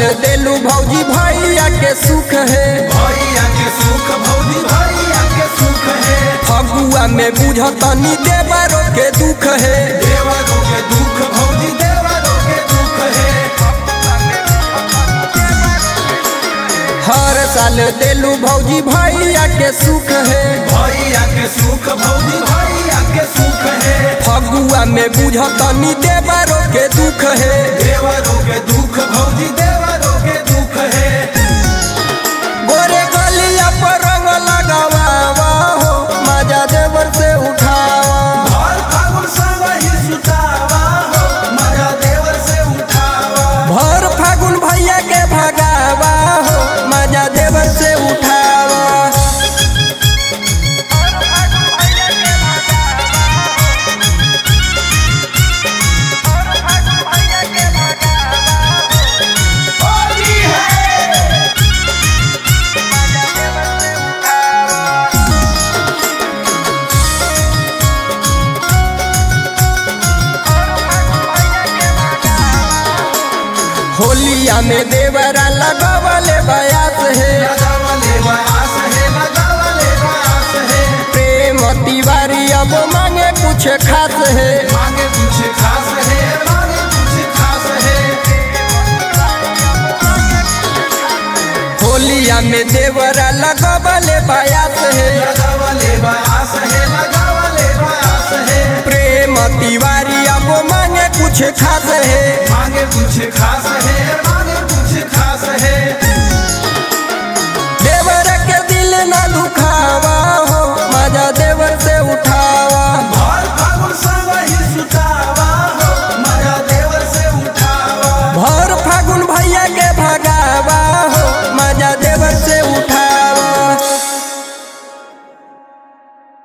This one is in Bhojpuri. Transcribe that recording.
देलू भौजी भैया के सुख है, भैया के सुख भौजी भैया के सुख है। फगुआ में बुझतनी देवरों के दुख है, देवरों के दुख भौजी देवरों के दुख है। हर साल देलू भौजी भैया के सुख है, भैया के सुख भौजी भैया के सुख है। फगुआ में बुझतनी देवरों के दुख है, देवरों के दुख भौजी देवरों के दुख है। गोरे गलिया पर रंग लगावा हो, मजा देवर से उठावा। भर फागुन संग ही सुतावा हो, मजा देवर से उठावा। भर फागुन भैया के भगावा हो, मजा देवर से उठावा। होली है होलिया में देवरा लगावले बयास है, लगावले बयास है, लगावले बयास है। प्रेम तिवारी अब मांगे कुछ खास है, मांगे कुछ खास है, मांगे कुछ खास है। होलिया में देवरा लगावले बयास है, लगावले बयास है, लगावले बयास है। प्रेम तिवारी अब मांगे कुछ खास है, मांगे कुछ खास है,